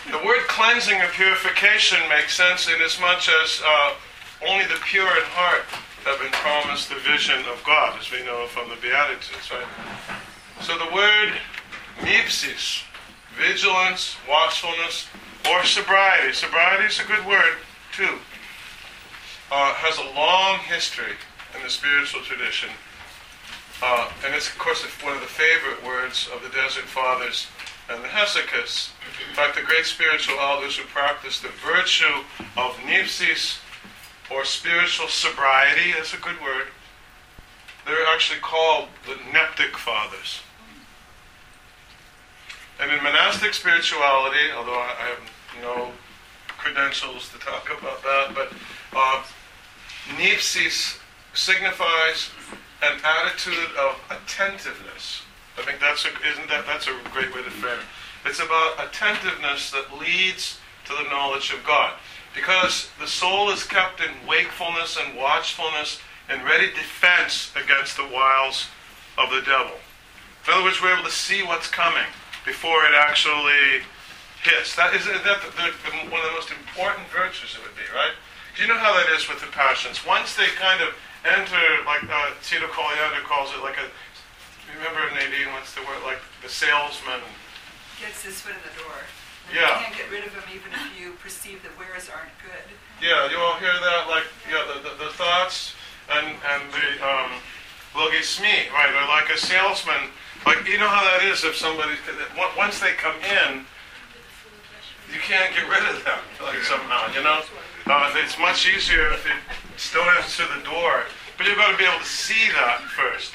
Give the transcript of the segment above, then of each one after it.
The word cleansing and purification makes sense inasmuch as only the pure in heart have been promised the vision of God, as we know from the Beatitudes, right? So the word mipsis, vigilance, watchfulness, or sobriety. Sobriety is a good word, too. Has a long history in the spiritual tradition. And it's, of course, one of the favorite words of the Desert Fathers and the Hesychasts. In fact, the great spiritual elders who practice the virtue of nipsis, or spiritual sobriety, that's a good word. They're actually called the Neptic Fathers. And in monastic spirituality, although I have no credentials to talk about that, but nipsis signifies an attitude of attentiveness. I think that's a great way to frame it. It's about attentiveness that leads to the knowledge of God. Because the soul is kept in wakefulness and watchfulness and ready defense against the wiles of the devil. In other words, we're able to see what's coming before it actually hits. That is one of the most important virtues it would be, right? Do you know how that is with the passions? Once they kind of enter, like Tito Colliander calls it, like a, remember Nadine, what's the word, like the salesman gets his foot in the door. And yeah. You can't get rid of him even if you perceive the wares aren't good. Yeah, you all hear that, like, yeah, the thoughts and the logismi, right, or like a salesman. Like, you know how that is if somebody, once they come in, you can't get rid of them, like somehow, you know? It's much easier if you still answer the door, but you've got to be able to see that first.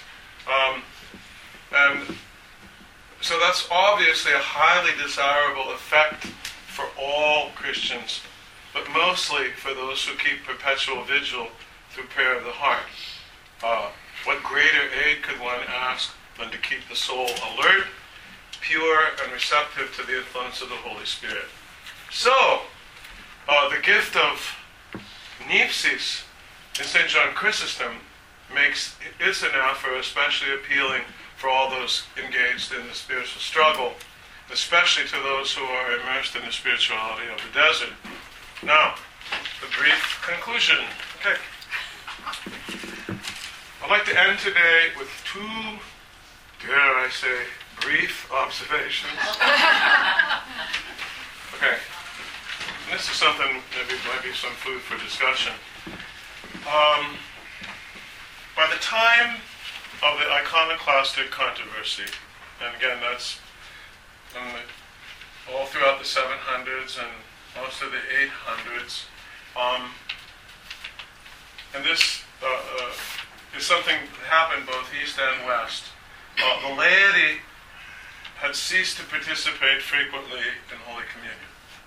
And so that's obviously a highly desirable effect for all Christians, but mostly for those who keep perpetual vigil through prayer of the heart. What greater aid could one ask than to keep the soul alert, pure, and receptive to the influence of the Holy Spirit? So, the gift of nipsis in St. John Chrysostom makes its anaphora especially appealing for all those engaged in the spiritual struggle, especially to those who are immersed in the spirituality of the desert. Now, the brief conclusion. Okay. I'd like to end today with two, dare I say, brief observations. Okay. And this is something that might be some food for discussion. By the time of the iconoclastic controversy, and again that's all throughout the 700s and most of the 800s, and this is something that happened both east and west. The laity had ceased to participate frequently in Holy Communion.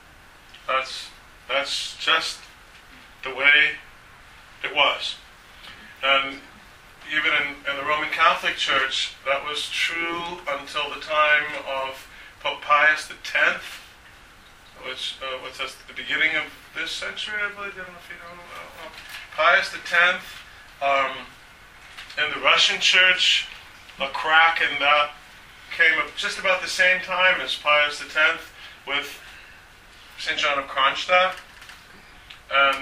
That's just the way it was. And even in the Roman Catholic Church, that was true until the time of Pope Pius X, which was at the beginning of this century, I believe. I don't know if you know. Pius X, in the Russian Church, a crack in that came up just about the same time as Pius X with St. John of Kronstadt, and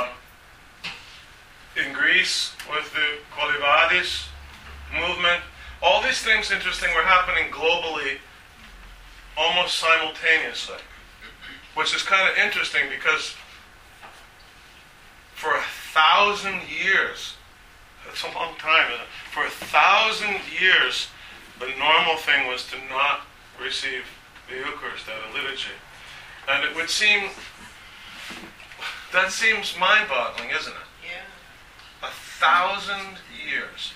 in Greece with the Kolyvadis movement. All these things, interesting, were happening globally almost simultaneously, which is kind of interesting because for 1,000 years, that's a long time, isn't it? For 1,000 years, the normal thing was to not receive the Eucharist at a liturgy. And it would seem, that seems mind-boggling, isn't it? Yeah. 1,000 years.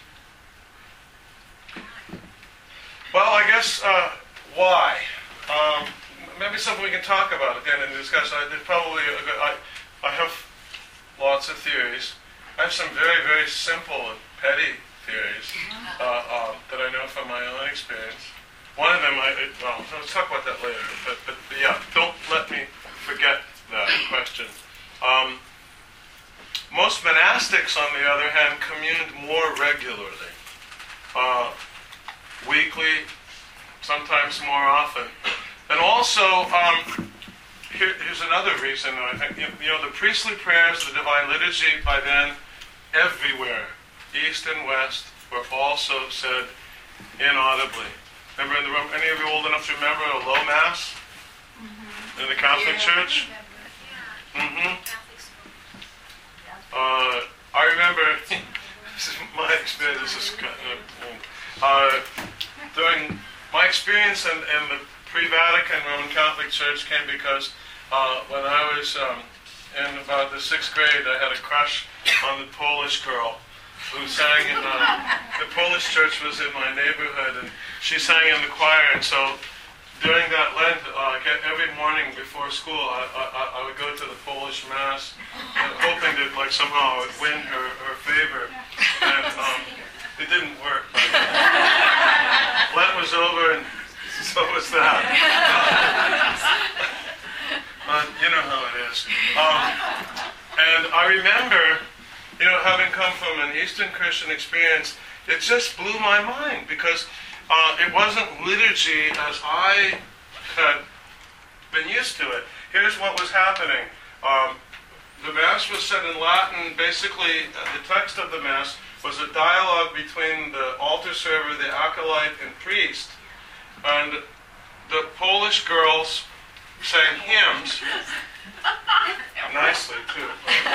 Well, I guess, why? Maybe something we can talk about again in the discussion. I have lots of theories. I have some very, very simple and petty theories that I know from my own experience. One of them, let's talk about that later. But yeah, don't let me forget that question. Most monastics, on the other hand, communed more regularly. Weekly, sometimes more often. And also, here's another reason. I think, the priestly prayers, the Divine Liturgy, by then, everywhere, east and west, were also said inaudibly. Remember in the room, any of you old enough to remember a low mass in the Catholic Church? I remember, this is my experience, during my experience in the pre-Vatican Roman Catholic Church came because when I was in about the 6th grade, I had a crush on the Polish girl who sang in the Polish church was in my neighborhood, and she sang in the choir, and so during that Lent, every morning before school, I would go to the Polish Mass, hoping that somehow I would win her favor. And it didn't work. Lent was over, and so was that. You know how it is. And I remember, having come from an Eastern Christian experience, it just blew my mind because it wasn't liturgy as I had been used to it. Here's what was happening. The Mass was said in Latin. Basically, the text of the Mass was a dialogue between the altar server, the acolyte, and priest. And the Polish girls sang hymns, nicely too,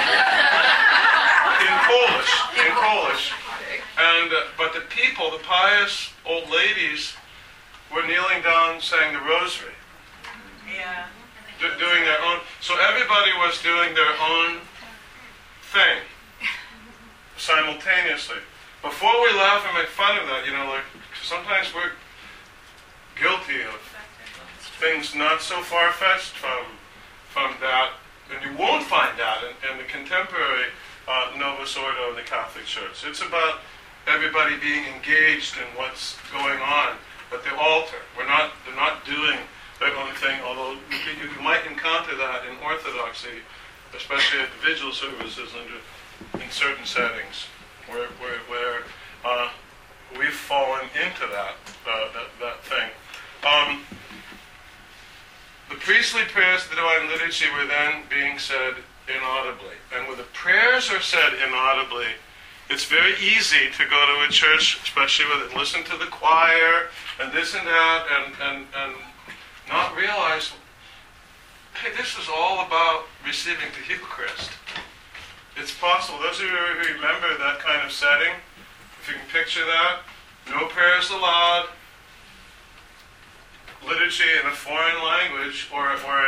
in Polish. And but the people, the pious old ladies, were kneeling down saying the rosary. Yeah. Doing their own. So everybody was doing their own thing simultaneously. Before we laugh and make fun of that, sometimes we're guilty of things not so far-fetched from that, and you won't find that in the contemporary Novus Ordo of the Catholic Church. It's about everybody being engaged in what's going on at the altar. They're not doing their own thing, although you might encounter that in Orthodoxy, especially at the vigil services in certain settings, where we've fallen into that thing. The priestly prayers of the Divine Liturgy were then being said inaudibly. And when the prayers are said inaudibly, it's very easy to go to a church, especially with it, listen to the choir and this and that, and not realize, hey, this is all about receiving the Eucharist. It's possible. Those of you who remember that kind of setting, if you can picture that, no prayers allowed, liturgy in a foreign language or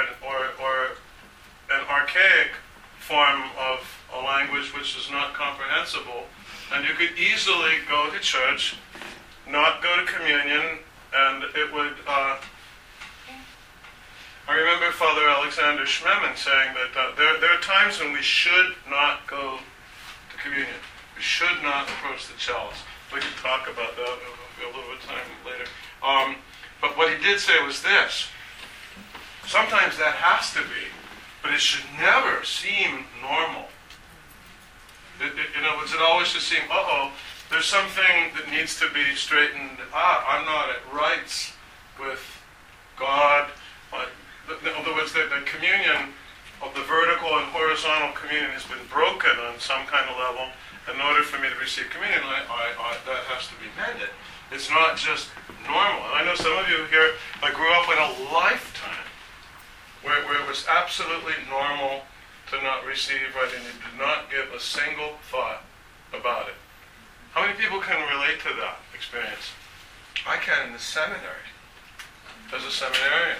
an archaic form of a language which is not comprehensible, and you could easily go to church, not go to communion, and it would... I remember Father Alexander Schmemann saying that there are times when we should not go to communion. We should not approach the chalice. We can talk about that a little bit of time later. But what he did say was this. Sometimes that has to be, but it should never seem normal. In other words, it always should seem, there's something that needs to be straightened out. I'm not at rights with God. In other words, the communion of the vertical and horizontal communion has been broken on some kind of level. In order for me to receive communion, that has to be mended. It's not just normal. And I know some of you here grew up in a lifetime where it was absolutely normal to not receive, right, and you did not give a single thought about it. How many people can relate to that experience? I can in the seminary, as a seminarian.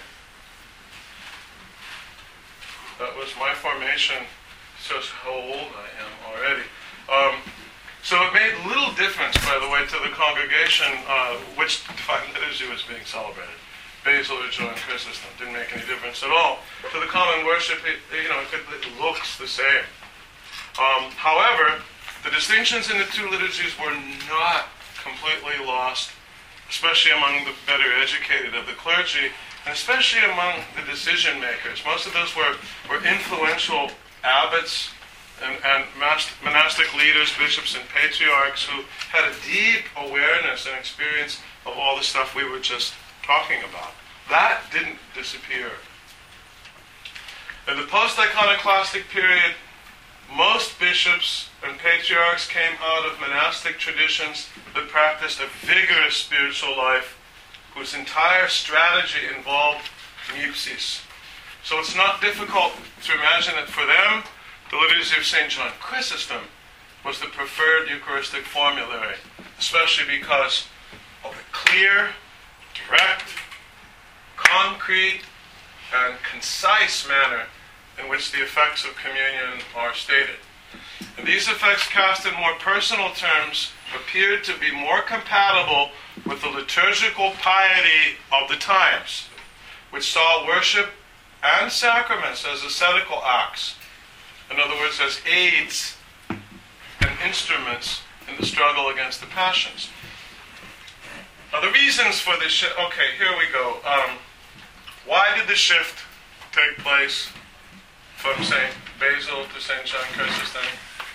That was my formation. Shows how old I am already. So it made little difference, by the way, to the congregation which Divine Liturgy was being celebrated. Basil or Joan Chrysostom didn't make any difference at all. To the common worship, it looks the same. However, the distinctions in the two liturgies were not completely lost, especially among the better educated of the clergy, and especially among the decision makers. Most of those were influential abbots and monastic leaders, bishops and patriarchs who had a deep awareness and experience of all the stuff we were just talking about. That didn't disappear. In the post-iconoclastic period, most bishops and patriarchs came out of monastic traditions that practiced a vigorous spiritual life whose entire strategy involved nupsis. So it's not difficult to imagine that for them, the liturgy of St. John Chrysostom was the preferred Eucharistic formulary, especially because of the clear, direct, concrete, and concise manner in which the effects of communion are stated. And these effects, cast in more personal terms, appeared to be more compatible with the liturgical piety of the times, which saw worship and sacraments as ascetical acts. In other words, as aids and instruments in the struggle against the passions. Now the reasons for this shift, okay, here we go. Why did the shift take place from St. Basil to St. John Chrysostom?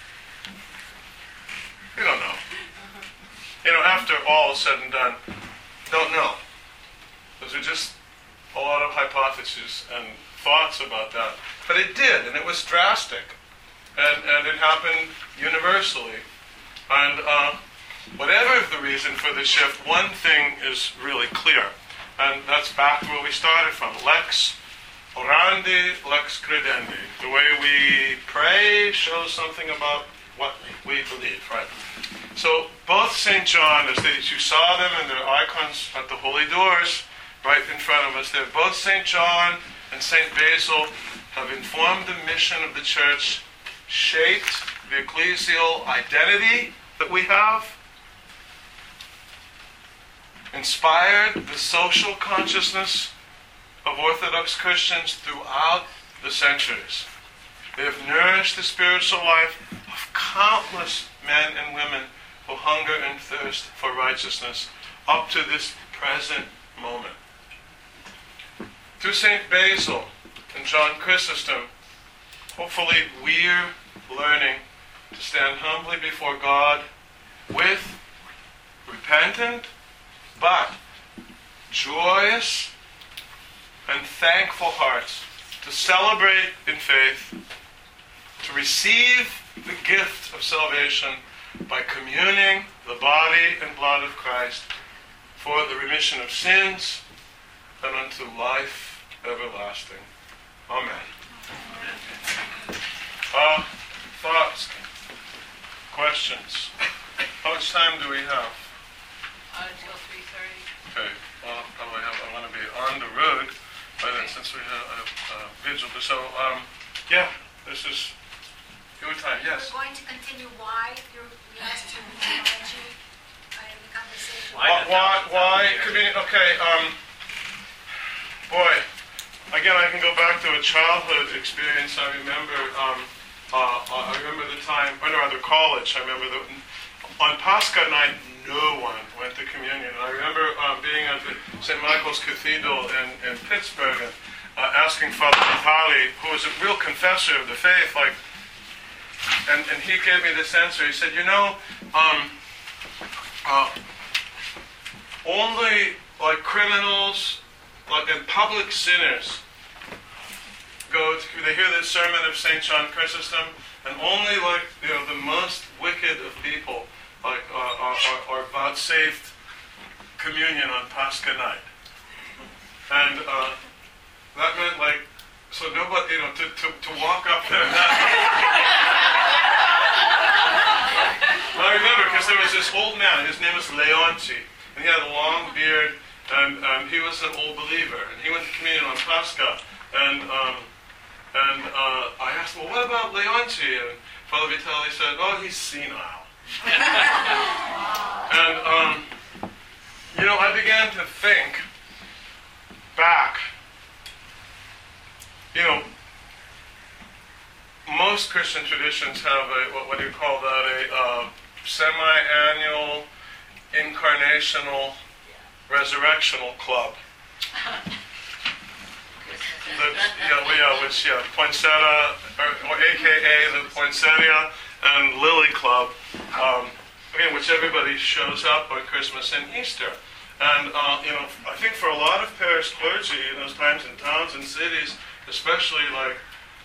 We don't know. After all is said and done, don't know. Those are just a lot of hypotheses and thoughts about that. But it did, and it was drastic. And it happened universally. And whatever the reason for the shift, one thing is really clear. And that's back where we started from. Lex orandi, lex credendi. The way we pray shows something about what we believe, right? So both St. John, as you saw them in their icons at the holy doors, right in front of us there, both St. John and St. Basil have informed the mission of the Church, shaped the ecclesial identity that we have, inspired the social consciousness of Orthodox Christians throughout the centuries. They have nourished the spiritual life of countless men and women who hunger and thirst for righteousness up to this present moment. Through St. Basil and John Chrysostom, hopefully we're learning to stand humbly before God with repentant but joyous and thankful hearts, to celebrate in faith, to receive the gift of salvation by communing the body and blood of Christ for the remission of sins and unto life everlasting. Amen. Thoughts? Questions? How much time do we have? Until 3:30. Okay. Well, I want to be on the road, but since we have a vigil, so yeah, this is your time. Yes. We're going to continue why you asked to invite you in the conversation. Why communion? Okay. Boy, again, I can go back to a childhood experience. I remember. I remember the time, or no, rather college. I remember on Pascha night, no one went to communion. And I remember being at the St. Michael's Cathedral in Pittsburgh and asking Father Vitali, who was a real confessor of the faith, and he gave me this answer. He said, only like criminals, and public sinners they hear the sermon of St. John Chrysostom, and only the most wicked of people are vouchsafed communion on Pascha night. And that meant so nobody, to walk up there and I remember, because there was this old man, his name was Leonti, and he had a long beard, and he was an old believer, and he went to communion on Pascha, and I asked, well, what about Leonti? And Father Vitali said, oh, he's senile. And, I began to think back. Most Christian traditions have what do you call that, a semi-annual incarnational resurrectional club. Poinsettia, or AKA the Poinsettia and Lily Club, again, which everybody shows up on Christmas and Easter. And, I think for a lot of parish clergy in those times in towns and cities, especially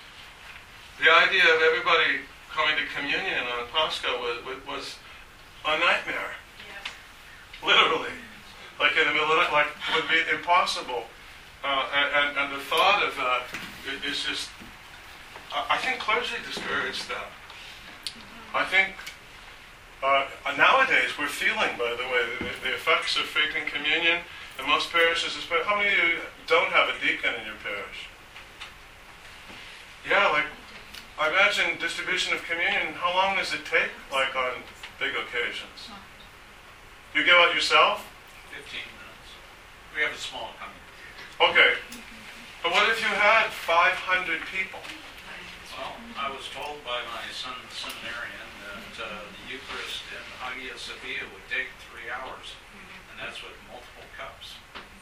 the idea of everybody coming to communion on Pascha was a nightmare. Yes. Literally. Like in the middle of the night, like would be impossible. And the thought of that is just, I think clergy discourage that. I think nowadays we're feeling, by the way, the effects of faking communion. In most parishes, how many of you don't have a deacon in your parish? Yeah, like, I imagine distribution of communion, how long does it take, like on big occasions? You give out yourself? 15 minutes. We have a small congregation. Okay. But what if you had 500 people? Well, I was told by my son, the seminarian, that the Eucharist in Hagia Sophia would take 3 hours, and that's with multiple cups.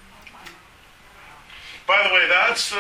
By the way, that's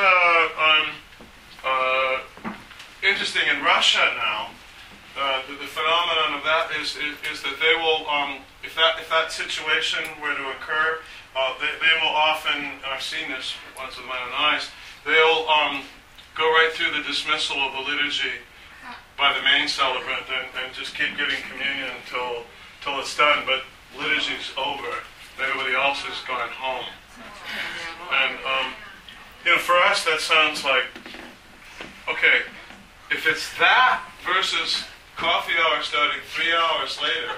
interesting. In Russia now, the phenomenon of that is that they will, if that situation were to occur, they will often, I've seen this once with my own eyes, they'll go right through the dismissal of the liturgy by the main celebrant and just keep giving communion till it's done, but liturgy's over, and everybody else has gone home. And for us that sounds like, okay, if it's that versus coffee hour starting 3 hours later,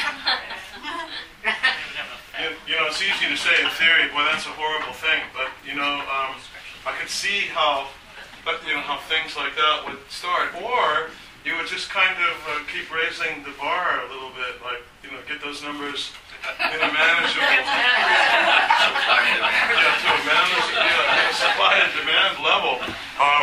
it's easy to say in theory, boy, that's a horrible thing, but I could see how things like that would start, or you would just kind of keep raising the bar a little bit, like get those numbers in a manageable, to a supply and demand level.